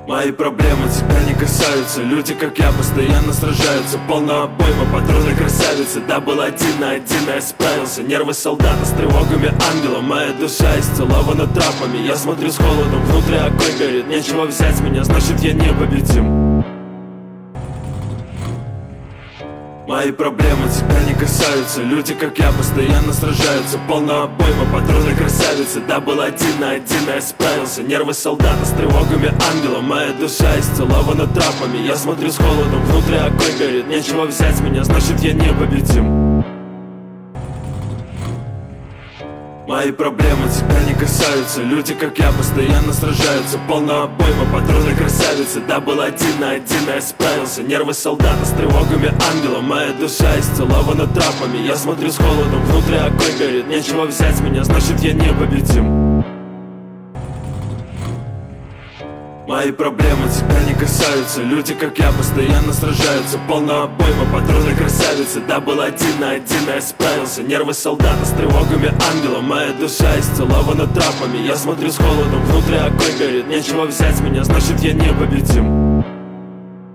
Мои проблемы тебя не касаются. Люди, как я, постоянно сражаются. Полная обойма, патроны красавицы. Да, был один на один, я справился. Нервы солдата с тревогами ангела. Моя душа исцелована травмами. Я смотрю с холодом, внутри огонь горит. Нечего взять меня, значит я непобедим. Мои проблемы тебя не касаются. Люди, как я, постоянно сражаются. Полная обойма, патроны красавицы. Да, был один на один, я справился. Нервы солдата с тревогами ангела. Моя душа исцелована травмами. Я смотрю с холодом, внутри огонь горит. Нечего взять меня, значит я непобедим. Мои проблемы тебя не касаются. Люди, как я, постоянно сражаются. Полная обойма, патроны красавицы. Да, был один на один, я справился. Нервы солдата с тревогами ангела. Моя душа исцелована травмами. Я смотрю с холодом, внутри огонь горит. Нечего взять меня, значит я непобедим. Мои проблемы тебя не касаются. Люди, как я, постоянно сражаются. Полная обойма, патроны красавицы. Да, был один на один, я справился. Нервы солдата с тревогами ангела. Моя душа исцелована травмами. Я смотрю с холодом, внутри огонь горит. Нечего взять меня, значит я непобедим.